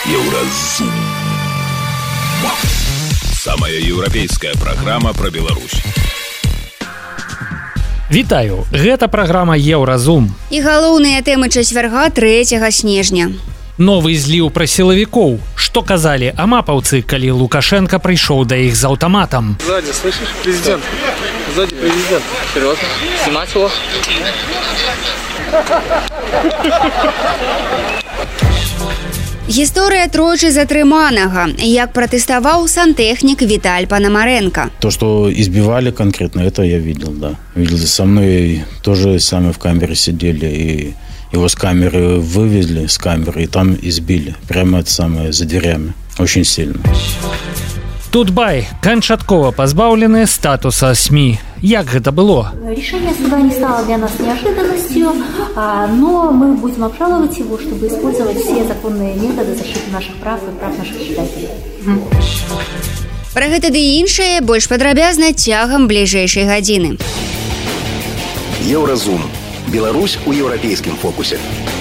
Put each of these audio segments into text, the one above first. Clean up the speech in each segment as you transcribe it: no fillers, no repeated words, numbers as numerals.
Евразум. Самая европейская программа про Беларусь. Вітаю, гэта праграма Еўразум. І галоўныя тэмы чацвярга 3 снежня. Новы зліў пра сілавікоў. Што казалі амапаўцы, калі Лукашенко прыйшоў да іх з аўтаматам? Сзади, слышишь? Президент. Сзади президент. Серьезно? Снимать его? Гісторыя тройчы затрыманага, як пратэставаў сантэхнік Віталь Панамаренко. То, что избивали конкретно, это я видел, да. Видел, со мной тоже самое в камере сидели, и его с камеры вывезли, с камеры, и там избили. Прямо это самое, за дверями. Очень сильно. Тутбай канчаткова пазбаўлены статуса СМИ. Як гэта было? Решение суда не стало для нас неожиданностью, но мы будем обжаловать его, чтобы использовать все законные методы защиты наших прав и прав наших читателей. Пра гэта ды іншае больш падрабязна цягам бліжэйшай гадзіны. Евразум. Беларусь у еўрапейскім фокусе.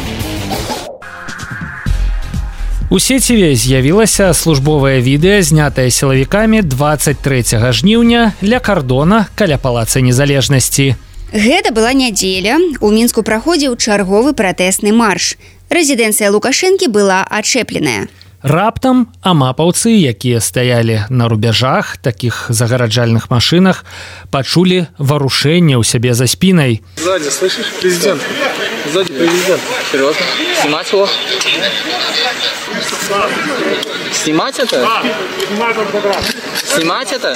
У сеціве з'явілася службовае відэа, знятае сілавікамі 23 жніўня ля кардона каля палаца Незалежнасці. Гэта была нядзеля. У Мінску праходзіў чарговы пратэсны марш. Рэзідэнцыя Лукашэнкі была адчэпленая. Раптам амапаўцы, якія стаялі на рубяжах такіх загараджальных машынах, пачулі варушэнне ў сябе за спінай. Сзади, слышишь? Президент. Сзади президент. Серьезно? Снимать его? Снимать это? Снимать это?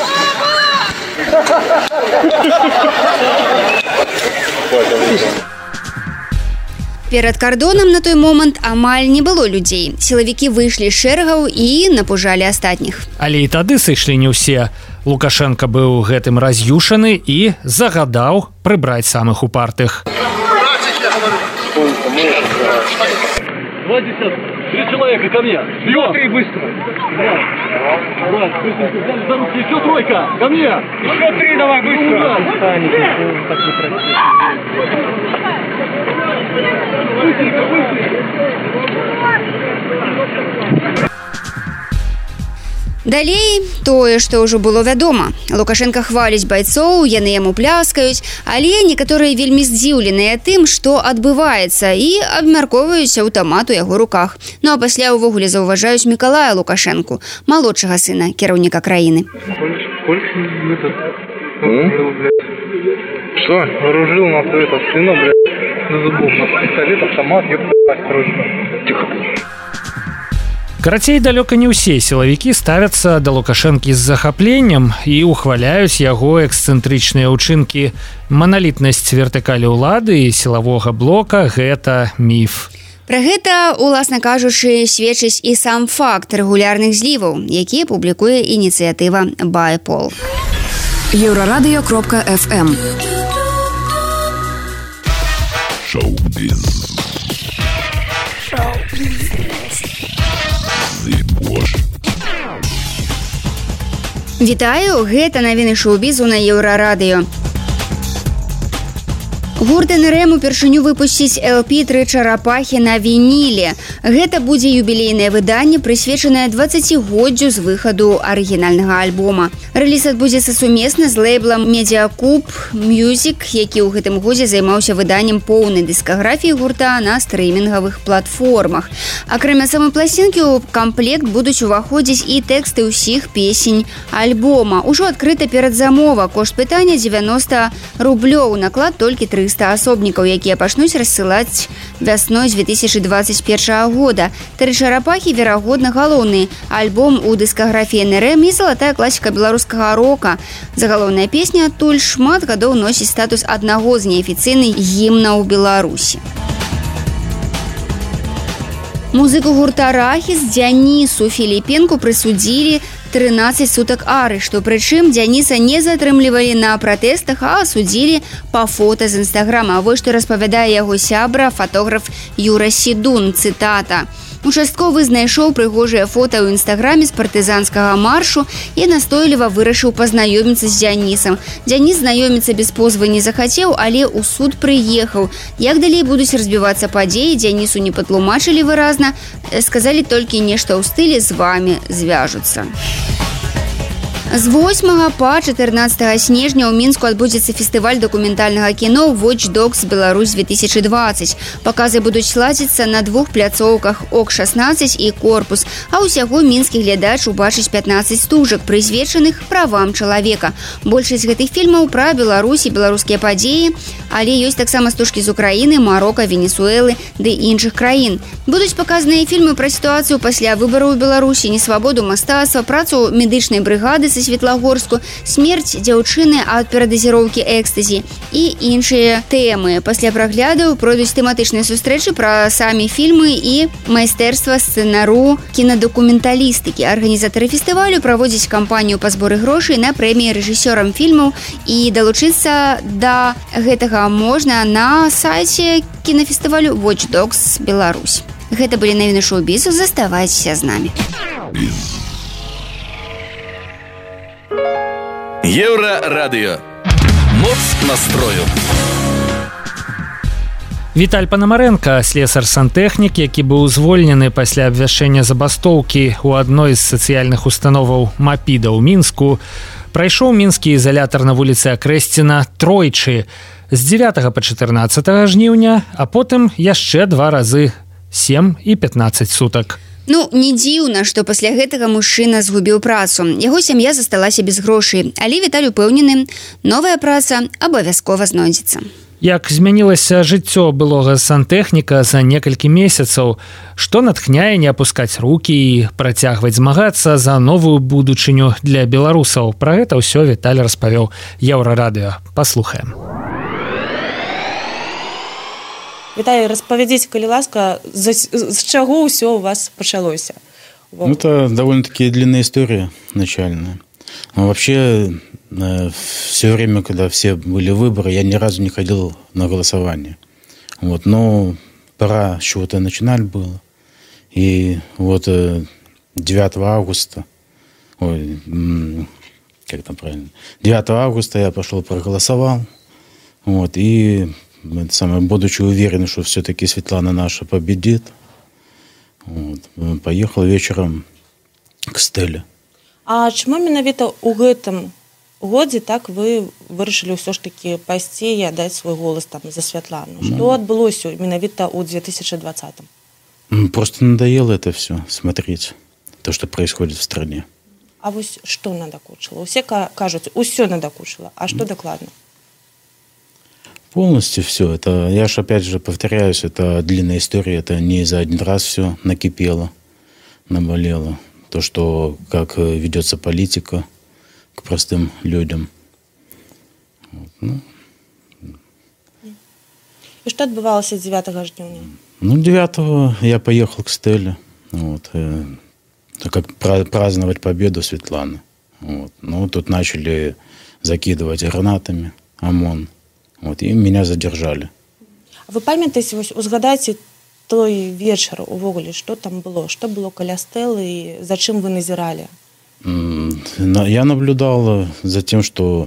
Перад кардонам на той момант амаль не было людзей. Сілавікі выйшлі з шэрагаў і напужалі астатніх. Але і тады сышлі не ўсе. Лукашенко быў гэтым раз'юшаны і загадаў прыбраць самых упартых. 3 человека ко мне. Смотри быстро. Раз, быстренько взяли за руки. Еще тройка. Ко мне. Еще 3 давай быстро. Быстренько, быстренько. Далей тое, што ўжо было вядома. Лукашенко хваліць байцоў, яны яму пляскаюць, але некаторыя вельмі здзіўленыя тым, што адбываецца, і абмяркоўваюць аўтамат у яго руках. Ну а пасля ўвогуле заўважаюць Мікалая Лукашэнку, малодшага сына кіраўніка краіны. Что? Вооружил нас это сына, блядь, до зубов. Пистолет, автомат, ёбать, короче. Тихо. Карацей, далёка не ўсе сілавікі ставяцца да Лукашэнкі з захапленнем і ухваляюць яго эксцэнтрычныя ўчынкі. Маналітнасць вертыкалі ўлады і сілавога блока – гэта міф. Пра гэта, уласна кажучы, сведчыць і сам факт рэгулярных зліваў, якія публікуе ініцыятыва BayPol. Еврорадио.FM. Шоу-біз. Вітаю, гэта навіны шоу-бізу на Еўрарадыё. Гурт НРМ упершыню выпусціць LP «Тры чарапахі» на вініле. Гэта будзе юбілейнае выданне, прысвечанае 20-годдзю з выхаду арыгінальнага альбома. Рэліз адбудзецца сумесна з лейблам Mediacoup Music, які ў гэтым годзе займаўся выданнем поўнай дыскаграфіі гурта на стрымінгавых платформах. Акрамя самой пласцінкі ў камплект будуць уваходзіць і тэксты ўсіх песень альбома. Ужо адкрыта перадзамова. Кошт пытання 90 рублёў. Наклад толькі 300 асобнікаў, якія пачнуць рассылаць вясной 2021 года. «Тры чарапахі» верагодна галоўны альбом у дыскаграфіі НРМ і залатая класіка беларускага рока. Загалоўная песня адтуль шмат гадоў носіць статус аднаго з неафіцыйных гімнаў Беларусі. Музыку гурта «Арахіс» Дзянісу Філіпенку прысудзілі 13 сутак арышту. Прычым Дзяніса не затрымлівалі на пратэстах, а судзілі па фота з інстаграма. Вось што распавядае яго сябра, фатограф Юра Сідун. Цытата. Участковы знайшоў прыгожыя фота ў інстаграме з партызанскага маршу і настойліва вырашыў пазнаёміцца з Дзянісам. Дзяніс знаёміцца без позвы не захацеў, але ў суд прыехаў. Як далей будуць разбівацца падзеі, Дзянісу не патлумачылі выразна, сказалі толькі нешта ў стылі «з вамі звяжуцца». З 8 па 14 снежня ў Мінску адбудзецца фестываль дакументальнага кіно Watch Dogs Беларусь 2020. Паказы будуць ладзіцца на двух пляцоўках ОК-16 і Корпус, а ўсяго мінскі глядач убачыць 15 стужак, прысвечаных правам чалавека. Большасць гэтых фільмаў пра Беларусь і беларускія падзеі, але ёсць таксама стужкі з Украіны, Марока, Венесуэлы ды іншых краін. Будуць паказаныя фільмы пра сітуацыю пасля выбараў у Беларусі, несвабоду мастацтва, працу медычнай брыгады са Светлагорску, смерць дзяўчыны ад перадазіроўкі экстазі і іншыя тэмы. Пасля праглядаў пройдуць тэматычныя сустрэчы пра самі фільмы і майстэрства сцэнару кінадакументалістыкі. Арганізатары фестывалю праводзяць кампанію па зборы грошай на прэміі рэжысёрам фільмаў, і далучыцца да гэтага можна на сайце кінафестывалю Watch Dogs Беларусь. Гэта былі навіны шоу-бізу, заставайцеся з намі. Еўрарадыё. Моц настрою. Віталь Панамарэнка, слесар-сантэхнік, які быў звольнены пасля абвяшчэння забастоўкі ў адной з сацыяльных установаў МАПІДа ў Мінску, прайшоў мінскі ізалятар на вуліцы Акрэсціна тройчы з 9 па 14 жніўня, а потым яшчэ 2 разы 7 і 15 сутак. Не дзіўна, што пасля гэтага мужчына згубіў працу. Яго сям'я засталася без грошай, але Віталь упэўнены, новая праца абавязкова знойдзецца. Як змянілася жыццё былога сантэхніка за некалькі месяцаў, што натхняе не апускаць рукі і працягваць змагацца за новую будучыню для беларусаў. Пра гэта ўсё Віталь распавёў Еўрарадыё. Паслухаем. Віталий, распавядзіце, калі ласка, з чаго ўсё у вас пачалося? Это довольно-таки длинная история начальная. Но вообще, все время, когда все были выборы, я ни разу не ходил на голосование. Но пора с чего-то начинать было. И 9 августа, как там правильно, 9 августа я пошел проголосовал, и будучи уверен, что все-таки Светлана наша победит, поехал вечером к Стелле. А чому менавіта ў гэтым годзе так вы вырашылі ўсё ж таки пайсці і аддаць свой голас там за Святлану? Что адбылося менавіта ў 2020-м? Просто надоело это все смотреть, то, что происходит в стране. А вось што надакучыла? Усе кажуць, усё надакучыла. А што дакладна? Полностью все. Это, я же опять же повторяюсь, это длинная история, это не за один раз все накипело, наболело. То, что как ведется политика к простым людям. И что отбывалось 9 жніўня? 9 я поехал к Стелле, как праздновать победу Светланы. Тут начали закидывать гранатами ОМОН. И меня задержали. А вы памятаеце, узгадайце той вечар увогуле, што там было? Што было каля Стэлы і за чым вы назіралі? Я наблюдал за тем, что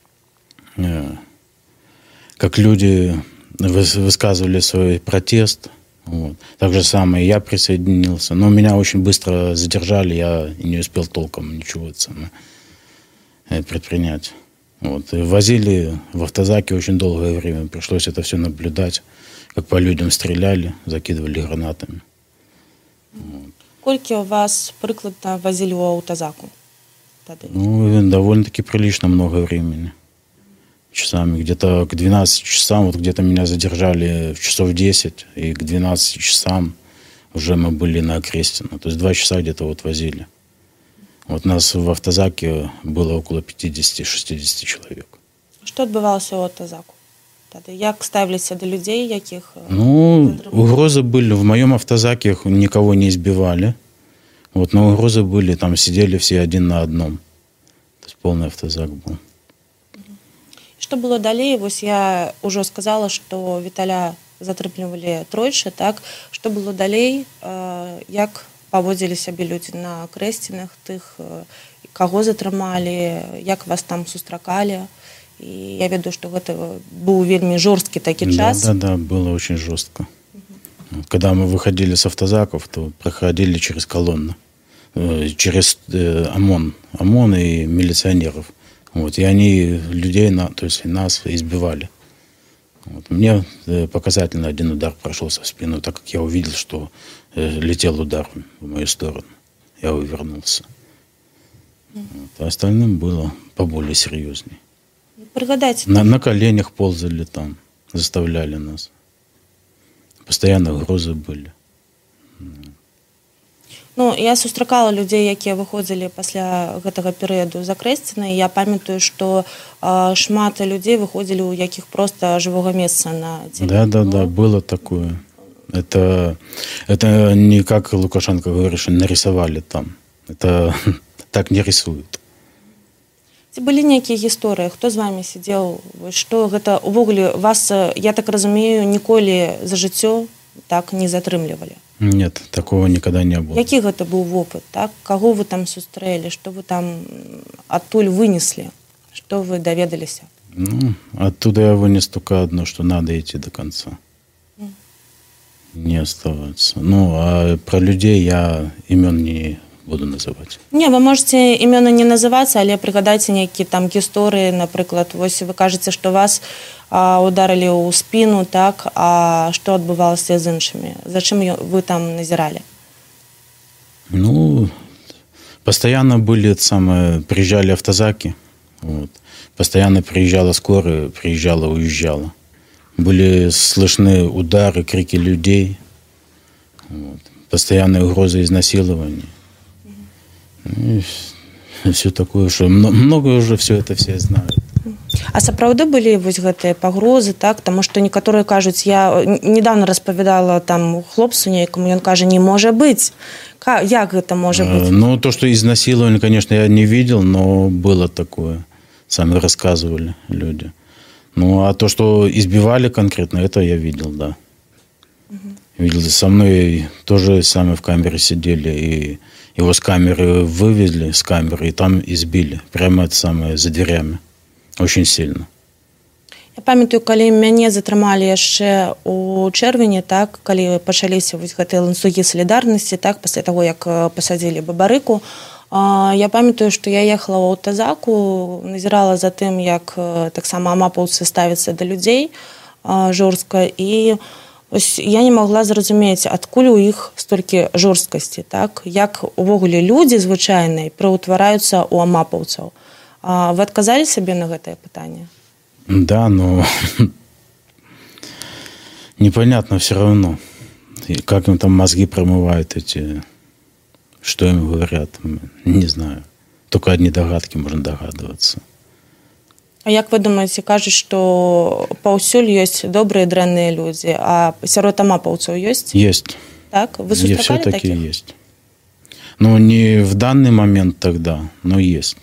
как люди высказывали свой протест. Так же самое я присоединился. Но меня очень быстро задержали, я не успел толком ничего предпринять. Возили в автозаке очень долгое время. Пришлось это все наблюдать, как по людям стреляли, закидывали гранатами. Колькі вас прыкладна возили у автозаку? Довольно-таки прилично много времени. Часами. Где-то к 12 часам, где-то меня задержали в часов 10, и к 12 часам уже мы были на Окрестино. То есть 2 часа где-то возили. Нас в автозаке было около 50-60 человек. Что адбывалася ў автозаку? Як ставіліся до людей, якіх... Угрозы были. В моем автозаке никого не избивали. Но угрозы были, там сидели все один на одном. То есть полный автозак был. Что было далей? Я уже сказала, что Виталя затрымлівалі тройчы, так? Что было далей? як паводзілі сябе людзі на крэсцінах тых, каго затрымалі, як вас там сустракалі. И я веду, что это был вельми жесткий такой час. Да, было очень жестко. Когда мы выходили с автозаков, то проходили через колонну, через ОМОН и милиционеров. Вот, и они людей, то есть нас избивали. Вот. Мне показательно один удар прошелся в спину, так как я увидел, что летел удар в мою сторону. Я увернулся. Вот. А остальным было поболее серьезнее. Пригадайте. На коленях ползали там, заставляли нас. Постоянно угрозы были. Ну, я сустракала людзей, якія выходзілі пасля гэтага перыяду за крэсціны, і я памятаю, што шмат людзей выходзілі, у якіх проста жывога месца на теле. Да, было такое. Это не как Лукашенко говорит, что нарисовали там. Это так не рисуют. Ці былі нейкія гісторыі, хто з вами сидзеў, што гэта увогуле вас, я так разумею, ніколі за жыццё так не затрымлівалі? Нет, такого никогда не было. Які гэта быў вопыт, так? Каго вы там сустрэлі, што вы там адтуль вынеслі, што вы даведаліся? Ну, оттуда я вынес только одно, что надо идти до конца. Не оставаться. Ну, а про людей я имен не буду называть. Не, вы можете імёны не называцца, але прыгадайце нейкія там гісторыі, напрыклад, вось вы кажаце, што вас ударылі ў спіну, так, а што адбывалася з іншымі? Зачым вы там назіралі? Ну, постоянно приезжали автозаки, вот. Постоянно приезжала скорая, приезжала, уезжала. Были слышны удары, крики людей, вот. Постоянные угрозы изнасилования. И все такое, что много уже все знают. А сапраўды былі вось гэтыя пагрозы, так? Таму што некаторыя кажуць, я недавно распавядала там хлопцу нейкаму, ён кажа, не можа быць. Як гэта можа быць? Ну, то, что изнасилование, конечно, я не видел, но было такое. Сами рассказывали люди. Ну, а то, что избивали конкретно, это я видел, да. Видел, со мной тоже сами в камере сидели, и его с камеры вывезли, с камеры, и там избили. Прямо это самое, за дверями. Очень сильно. Я памятаю, калі мяне затрымалі яшчэ у чэрвені, так, калі пачаліся вось гэтыя ланцугі салідарнасці, так, пасля таго, як пасадзілі бабарыку, я памятаю, што я ехала ў аўтазаку, назірала за тым, як таксама амапаўцы ставяцца да людзей жорстка, і ось я не магла зразумець, адкуль у іх столькі жорсткасці, так, як увогуле людзі звычайныя праўтвараюцца ў амапаўцаў. Вы адказалі сабе на гэтае пытанне? Да, но непонятно все равно, как им там мозги промывают эти, что им говорят, не знаю. Только одни догадки, можно догадываться. А як вы думаеце, кажуць, што паўсюль ёсць добрыя і дрэнныя людзі, а сярод амапаўцаў ёсць? Есть. Так? Вы сустракалі все-таки таких? Есть. Ну, не в данный момент тогда, но есть.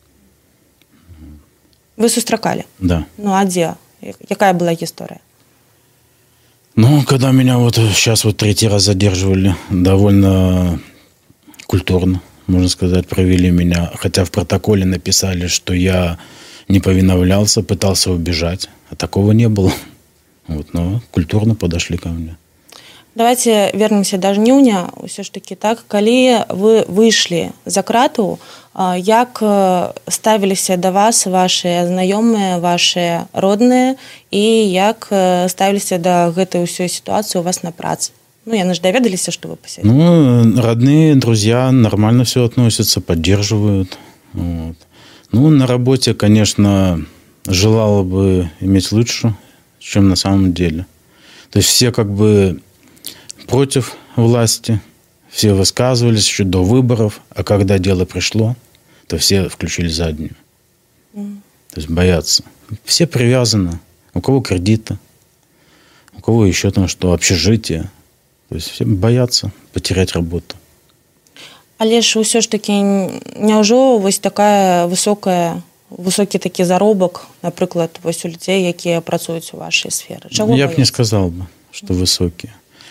Вы сустракалі? Да. Ну, а дзе? Якая была гісторыя? Ну, когда меня вот сейчас вот 3-й раз задерживали, довольно культурно, можно сказать, провели меня. Хотя в протоколе написали, что я не повиновлялся, пытался убежать. А такого не было. Вот, но культурно подошли ко мне. Давайте вернемся до жніўня. Усё ж таки так, калі вы выйшлі за крату, як ставіліся да вас ваши знаёмыя, ваши родныя, і як ставіліся да гэтай усёй ситуации у вас на працы? Ну, яны ж даведаліся, что вы посядзелі. Ну, родные, друзья нормально все относятся, поддерживают. Вот. Ну, на работе, конечно, желала бы иметь лучше, чем на самом деле. То есть все как бы против власти, все высказывались еще до выборов, а когда дело пришло, то все включили заднюю. То есть боятся. Все привязаны. У кого кредиты, у кого еще там что, общежитие. То есть все боятся потерять работу. Але ж ўсё ж таки няўжо вось такая высокі такі заробак, напрыклад, вось у людзей, якія працуюць у вашай сферы? Чаго я бояцца? б не сказал бы, что высокие.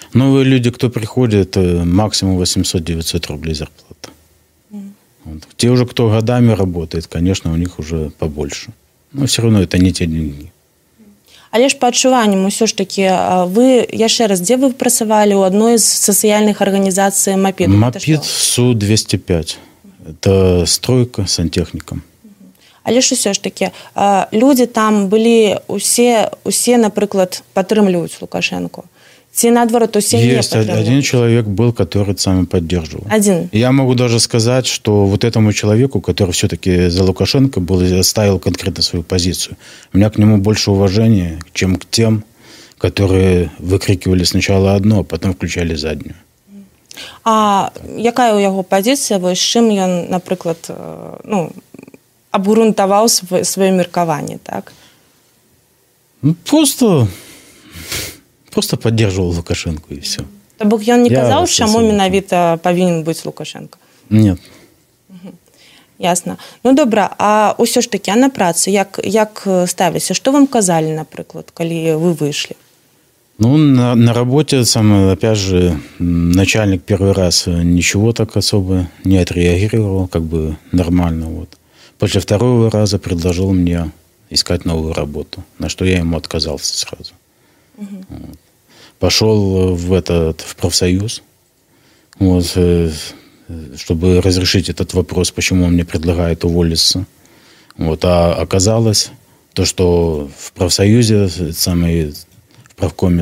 Новые люди, кто приходит, максимум 800-900 рублей зарплата. Вот. Те уже, кто годами работает, конечно, у них уже побольше. Но все равно это не те деньги. Але ж па адчуванням усё ж такі вы яшчэ раз дзе вы працавалі ў адной з сацыяльных арганізацый МАПІД? МАПІД СУ-205. Это стройка сантехнікам. Але ж усё ж такі людзі там былі усе, напрыклад, падтрымліваюць Лукашенко. Ці наадварот усе не падтрымліваюць? Один человек был, который сам поддерживал. Один. Я могу даже сказать, что вот этому человеку, который все-таки за Лукашенко был, оставил конкретно свою позицию. У меня к нему больше уважения, чем к тем, которые выкрикивали сначала одно, а потом включали заднюю. А якая ў яго пазіцыя, вось чым ён, напрыклад, абгрунтаваў сваё меркаванне, так? Просто поддерживал Лукашенко и все. То бок ён не казаў, чаму менавіта павінен быць Лукашенко? Нет. Ясно. Ну, добра, а ўсё ж такі, а на працу як ставіліся? Што вам казалі, напрыклад, калі вы выйшлі? Ну, на работе, опять же, начальник первый раз ничего так особо не отреагировал, как бы нормально. Вот. После второго раза предложил мне искать новую работу, на что я ему отказался сразу. Вот. Пошел в профсоюз, вот, чтобы разрешить этот вопрос, почему он мне предлагает уволиться. Вот. А оказалось, то, что в профсоюзе, в правкоме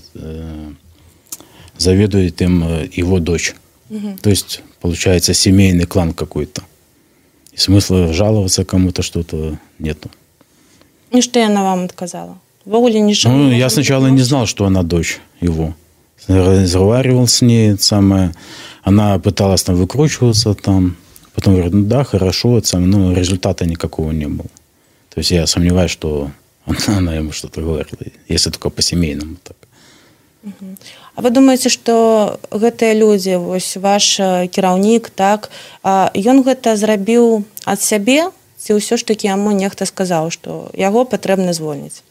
заведует им его дочь. То есть, получается, семейный клан какой-то. И смысла жаловаться кому-то что-то нету. И что она вам отказала? Я сначала не знал, что она дочь его. Разговаривал с ней, она пыталась там выкручиваться там. Потом говорит, да, хорошо, но результата никакого не было. То есть я сомневаюсь, что она ему что-то говорила, если только по-семейному так. А вы думаете, что гэтыя людзі, вось ваш кіраўнік, так, ён гэта зрабіў ад сябе, ці ўсё ж таки яму нехта сказаў, что яго патрэбна звольніць?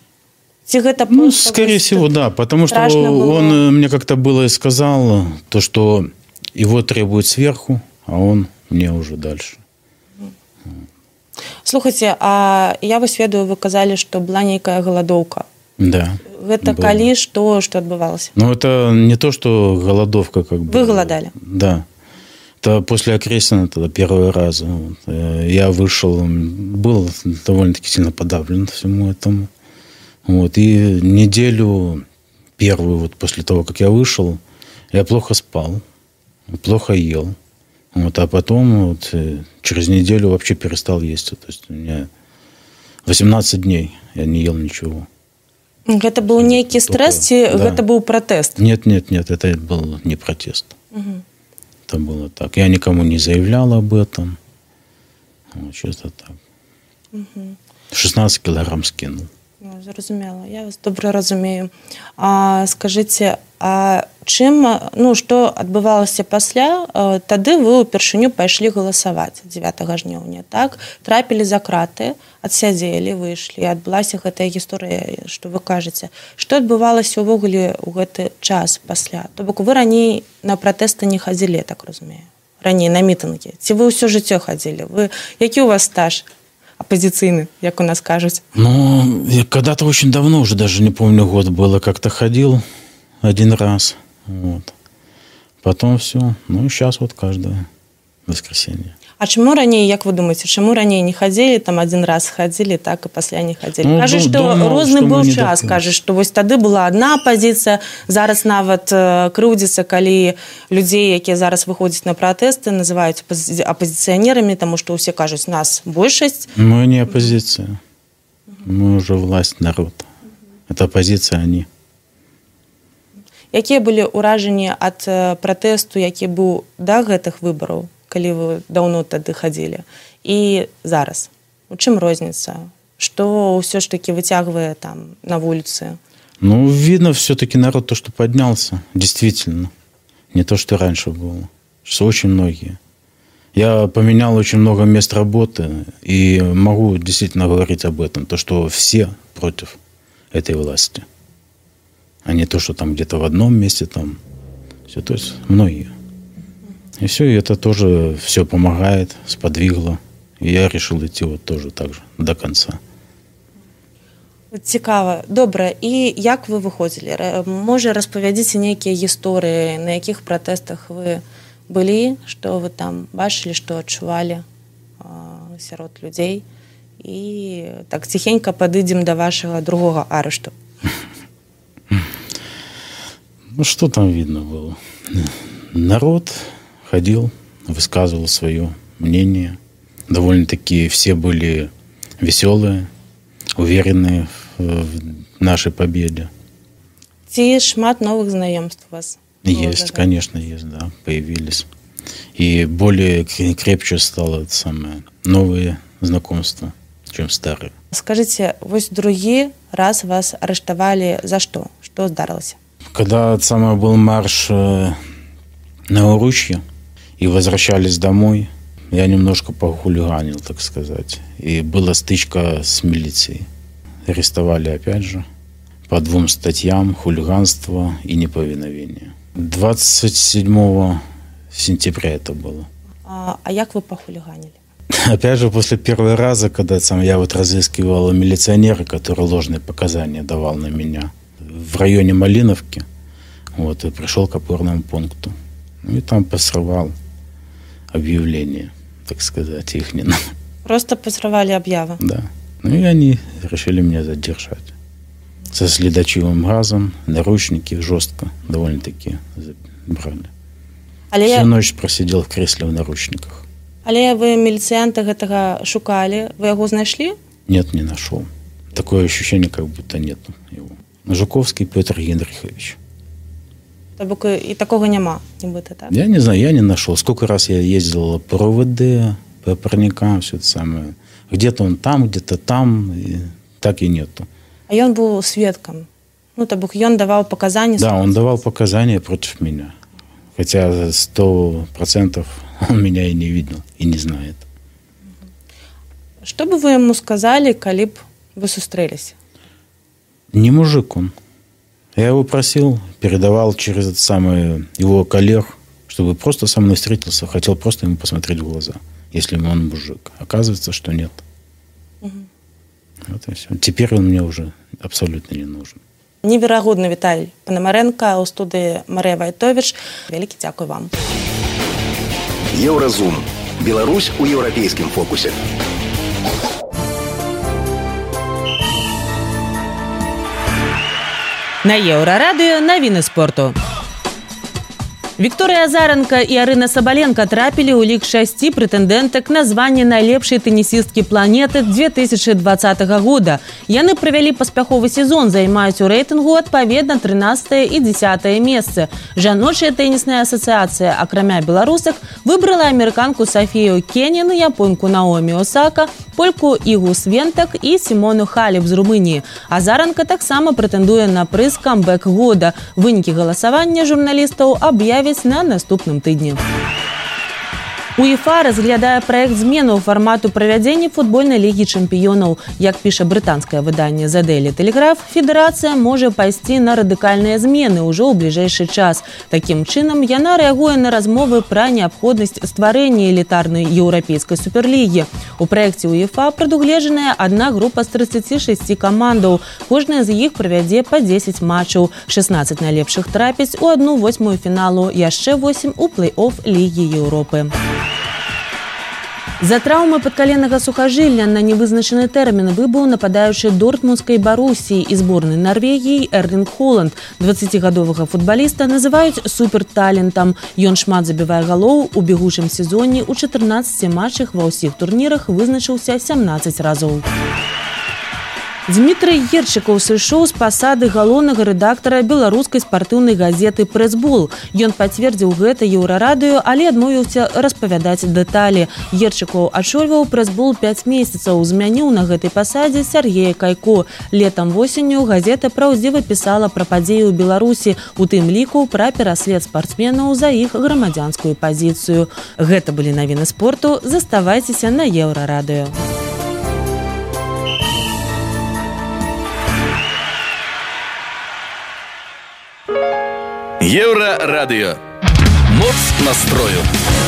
Скорее всего, да, потому что он мне как-то было и сказал, то, что его требуют сверху, а он мне уже дальше. Слухайте, а я вось ведаю, вы казали, что была нейкая голодовка. Да. Это калі, что адбывалася? Это не то, что голодовка как бы. Вы голодали? Да. Это после Окрестина, тогда первый раз. Я вышел, был довольно-таки сильно подавлен всему этому. Вот, и неделю первую, вот после того, как я вышел, я плохо спал, плохо ел. Вот, а потом вот, через неделю вообще перестал есть. То есть у меня 18 дней я не ел ничего. Это был некий стресс, ці это был протест? Нет, это был не протест. Это было так. Я никому не заявлял об этом. Вот, что-то так. 16 килограмм скинул. Зразумела, я вас добра разумею. Скажыце, а чым, што адбывалася пасля, тады вы ўпершыню пайшлі галасаваць 9 жніўня, так? Трапілі за краты, адсядзелі, выйшлі, адбылася гэтая гісторыя, што вы кажаце. Што адбывалася ўвогуле ў гэты час пасля? То бок вы раней на пратэсты не хадзілі, так разумею? Раней на мітынгі? Ці вы ўсё жыццё хадзілі? Які у вас стаж? Оппозиционный, как у нас кажут. Я когда-то очень давно, уже даже не помню год было, как-то ходил один раз. Вот. Потом все. Сейчас вот каждое воскресенье. А чему ранее, как вы думаете, чему ранее не ходили, там один раз ходили, так и после не ходили? Кажуть, что розный был час, кажуть, что вот тогда была одна позиция, зараз нават крыўдзіцца, калі людей, которые зараз выходят на протесты, называют оппозиционерами, потому что все кажут, нас большесть. Мы не оппозиция. Мы уже власть, народ. Это оппозиция, они. Какие были ўражанні от протесту, які был до гэтых выборов? Калі вы даўно тады хадзілі, і зараз. У чым розніца? Што ўсё ж таки выцягвае там на вуліцы? Видно все-таки народ то, что поднялся. Действительно. Не то, что раньше было. Что очень многие. Я поменял очень много мест работы, и могу действительно говорить об этом. То, что все против этой власти. а не то, что там где-то в одном месте там. Все, то есть многие. И все, и это тоже все помогает, сподвигло. И я решил идти вот тоже так же до конца. Цікава. Добре, і як ви виходили? Може, розповідайте нейкія гісторыі, на якіх пратэстах вы былі, што вы там бачылі, што адчувалі сярод людзей? І так ціхенька падыдзем да вашага другога арышту. Ну, что там видно было? Народ ходил, высказывал свое мнение. Довольно-таки все были веселые, уверенные в нашей победе. Ці шмат новых знаёмств у вас? Есть, конечно, есть, да, появились. И более крепче стало это самое, новые знакомства, чем старые. Скажите, вось другі раз вас арыштавалі за што? Што здарылася? Когда был марш на Уручье и возвращались домой, я немножко похулиганил, так сказать. И была стычка с милицией. Арестовали опять же по 2 статьям: хулиганство и неповиновение. 27 сентября это было. А як вы похулиганили? Опять же, после первого раза, когда я вот разыскивал милиционера, который ложные показания давал на меня в районе Малиновки, вот, и пришел к опорному пункту. И там посрывал объявление, так сказать, их не надо. Просто посрывали объявы? Да. Ну и они решили меня задержать. Со следочивым газом, наручники жестко довольно-таки брали. Всю ночь просидел в кресле в наручниках. Але вы міліцыянта гэтага шукалі, вы яго знайшлі? Нет, не нашел. Такое ощущение, как будто нет его. Жуковский Петр Генрихович. То бок и такого нема, нібыта, так? Я не знаю, я не нашел. Сколько раз я ездил по РОВД, по парникам, все это самое. Где-то он там, где-то там, и так и нету. А ён был сведком? Ну, то бок ён давал показания? Да, он давал показания против меня. Хотя 100% он меня и не видел, и не знает. Что бы вы ему сказали, коли б вы сустрелись? Не мужик он. Я его просил, передавал через его коллег, чтобы просто со мной встретился, хотел просто ему посмотреть в глаза, если он мужик. Оказывается, что нет. Вот и все. Теперь он мне уже абсолютно не нужен. Неверагодны Віталій Пономаренко, у студії Марія Вайтович. Велике дякую вам. Еўразум. Беларусь у еўрапейскім фокусе. На Еўрарадыё навіны спорту. Вікторыя Азаранка і Арына Сабаленка трапілі ў лік 6 прэтэндэнтак на званне найлепшай тэнісісткі планеты 2020 года. Яны правялі паспяховы сезон, займаюць у рэйтынгу адпаведна 13 і 10 месцы. Жаночая тэнісная асацыяцыя, акрамя беларусак, выбрала амерыканку Сафію Кенін, японку Наомі Осака, польку Ігу Свентак і Сімону Халеп з Румыніі. Азаранка таксама прэтэндуе на прыз камбэк года. Вынікі галасавання журналістаў аб'явяць на наступным тыдні. УЕФА разглядае праект зменаў фармату правядзення футбольнай лігі чэмпіёнаў. Як піша брытанскае выданне The Daily Telegraph, федэрацыя можа пайсці на радыкальныя змены ўжо ў бліжэйшы час. Такім чынам, яна рэагуе на размовы пра неабходнасць стварэння элітарнай еўрапейскай суперлігі. У праекце УЕФА прадугледжаная адна група з 36 камандаў. Кожная з іх правядзе па 10 матчаў. 16 найлепшых трапяць у 1/8 фіналу, яшчэ 8 у плэй-оф Лігі Еўропы. За траўмы падкаленнага сухажылля на невызначаны тэрмін выбыў нападаючы дортмундскай Барусіі і зборнай Нарвегіі Эрлінг Холанд. 20гадовага футбаліста называюць суперталентам. Ён шмат забівае галоў, у бегучым сезоне ў 14 матчах ва ўсіх турнірах вызначыўся 17 разоў. Дмітрый Ерчыкаў сышоў з пасады галоўнага рэдактара беларускай спартыўнай газеты «Прэсбол». Ён пацвердзіў гэта Еўрарадыё, але адмовіўся распавядаць дэталі. Ерчыкаў ачольваў «Прэсбол» 5 месяцаў, змяніў на гэтай пасадзе Сергея Кайко. Летам-восенню газета праўдзіва пісала пра падзеі ў Беларусі, у тым ліку пра пераслед спартсменаў за іх грамадзянскую пазіцыю. Гэта былі навіны спорту. Заставайцеся на Еўрарадыё. Еўрарадыё. Моц настрою.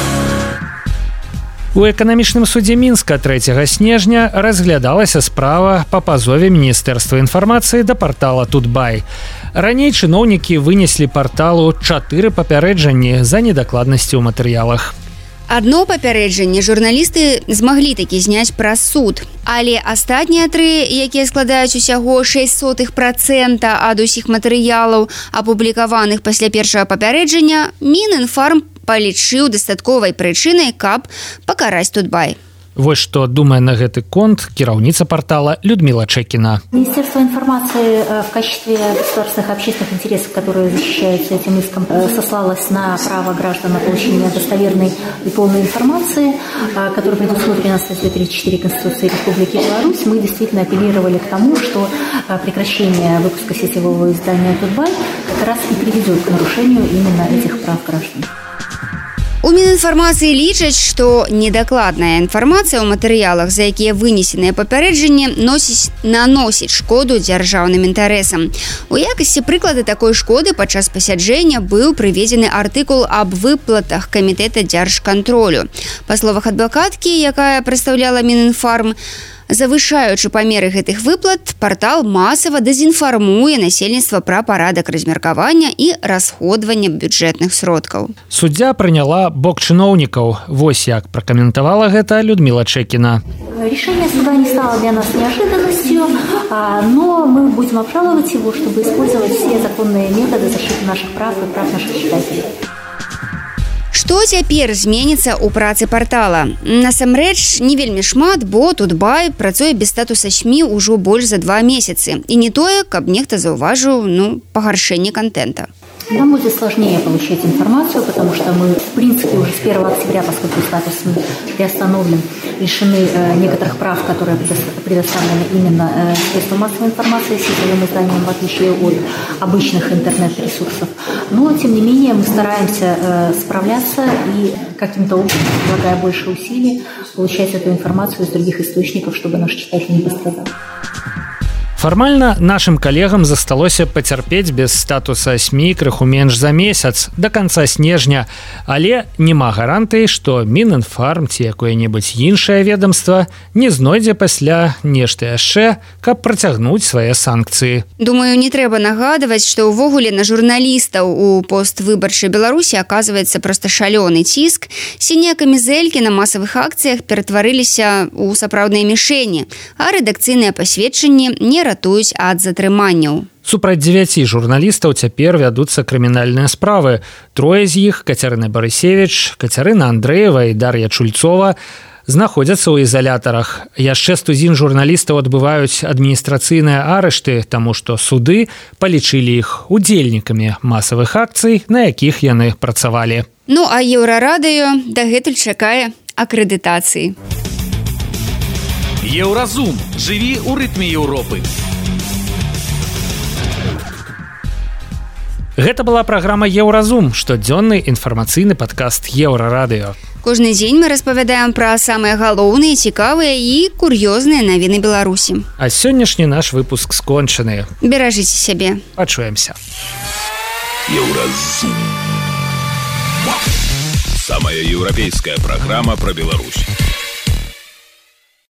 У эканамічным судзе Мінска 3 снежня разглядалася справа па пазове Міністэрства інфармацыі да партала Тутбай. Раней чыноўнікі вынеслі парталу 4 папярэджанні за недакладнасці ў матэрыялах. Адно папярэджанне журналісты змаглі такі зняць праз суд, але астатнія 3, якія складаюць усяго 0,06% ад усіх матэрыялаў, апублікаваных пасля першага папярэджання, Мінінфарм палічыў дастатковай прычынай, каб пакараць Тутбай. Вось што думае на гэты конт кіраўніца портала Людмила Чекина. Министерство информации в качестве государственных общественных интересов, которые защищаются этим иском, сослалось на право граждан на получение достоверной и полной информации, которая предусмотрена статьей 34 Конституции Республики Беларусь. Мы действительно апеллировали к тому, что прекращение выпуска сетевого издания «Тутбай» как раз и приведет к нарушению именно этих прав граждан. У Мінінфармацыі лічаць, што недакладная інфармацыя ў матэрыялах, за якія вынесеныя папярэджанні, наносіць шкоду дзяржаўным інтарэсам. У якасці прыклада такой шкоды падчас пасяджэння быў прыведзены артыкул аб выплатах камітэта дзяржкантролю. Па словах адвакаткі, якая прадстаўляла Мінінфарм, завышаючы памеры гэтых выплат, партал масава дэзінфармуе насельніцтва пра парадак размеркавання і расходвання бюджэтных сродкаў. Суддзя прыняла бок чыноўнікаў. Вось як пракаментавала гэта Людмила Чекина. Решение суда не стало для нас неожиданностью, но мы будем обжаловать его, чтобы использовать все законные методы защиты наших прав и прав наших читателей. Што цяпер зменіцца ў працы партала? Насамрэч, не вельмі шмат, бо Тутбай працуе без статуса СМИ ўжо больш за 2 месяцы. І не тое, каб нехта заўважыў, пагаршэнне контента. Нам будет сложнее получать информацию, потому что мы, в принципе, уже с 1 октября, поскольку статус СМИ приостановлен, лишены некоторых прав, которые предоставлены именно средствам массовой информации, сетевым изданием, в отличие от обычных интернет-ресурсов. Но, тем не менее, мы стараемся справляться и каким-то образом, прилагая больше усилий, получать эту информацию из других источников, чтобы наш читатель не пострадал. Фармальна нашым калегам засталося пацярпець без статуса СМИ крыху менш за месяц да канца снежня, але няма гарантыі, што Мінінфарм ці якое-небудзь іншае ведомства не знойдзе пасля нешта яшчэ, каб працягнуць свае санкцыі. Думаю, не трэба нагадваць, што ўвогуле на журналістаў у поствыбарчай Беларусі аказваецца проста шалёны ціск. Сінія камізэлькі на масавых акцыях ператварыліся ў сапраўдныя мішэні, а рэдакцыйныя пасведчанні не ратуюць ад затрыманняў. Супраць 9 журналістаў цяпер вядуцца крымінальныя справы. 3 з іх, Кацярына Барысевіч, Кацярына Андрэева і Дар'я Чульцова, знаходзяцца ў ізалятарах. Яшчэ 101 журналістаў адбываюць адміністрацыйныя арышты, таму што суды палічылі іх удзельнікамі масавых акцый, на якіх яны працавалі. А Еўрарадыё дагэтуль чакае акрэдытацыі. Еўразум. Жыві ў рытме Еўропы. Гэта была праграма «Еўразум», штодзённы інфармацыйны падкаст Еўрарадыё. Кожны дзень мы распавядаем пра самыя галоўныя, цікавыя і кур'ёзныя навіны Беларусі. А сённяшні наш выпуск скончаны. Беражыце сябе. Пачуемся. Еўразум. Самая еўрапейская праграма пра Беларусь.